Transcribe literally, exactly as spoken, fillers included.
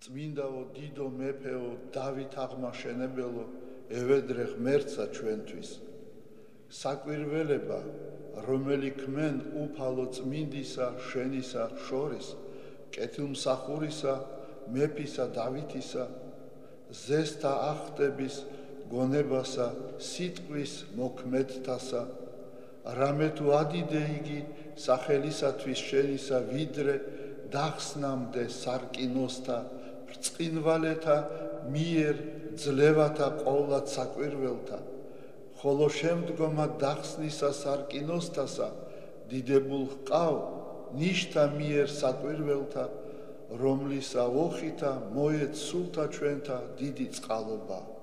წმინდაო დიდო მეფეო დავით აღმაშენებელო ევედრე ღმერთსა ჩვენთვის საკვირველება რომელი ქმენ უფალო წმინდისა შენისა შორის კეთილმსახურისა მეფისა დავითისა ზესთა ახტების გონებასა სიტყვის მოქმედთასა რამე თუ ადიდე იგი სახელისათვის შენისა ვიდრე დახსნამდე სარკინოსთა ბრწყინვალეთა მიერ ძლევათა ყოვლად საკვირველთა ხოლო შემდგომა დახსნისა სარკინოსთასა დიდებულ ჰყავ ნიშთა მიერ საკვირველთა რომლისა ოხითა მოეც სულთა ჩვენთა დიდი წყალობა